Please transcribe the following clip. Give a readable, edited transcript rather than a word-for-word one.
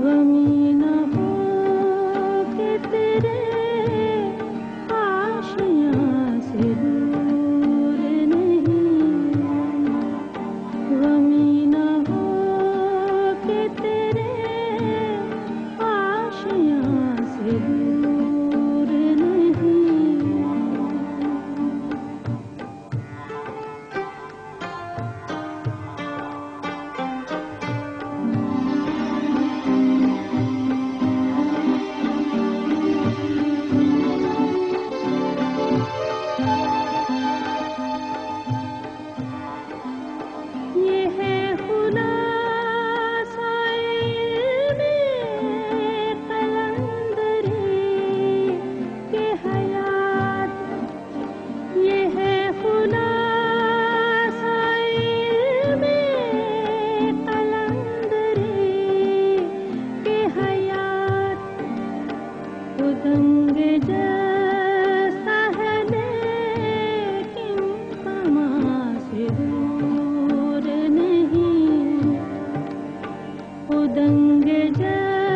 गमी न हो कि तेरे आशियाँ से दूर नहीं, गमी न हो कि तेरे आशियाँ से दूर नहीं। ये है खुलासाए इल्मे कलंदरी के हयात, ये है खुलासाए इल्मे कलंदरी के हयात। उदंग जैसा है लेकिन कमा से दूर नहीं, उदंग जैसा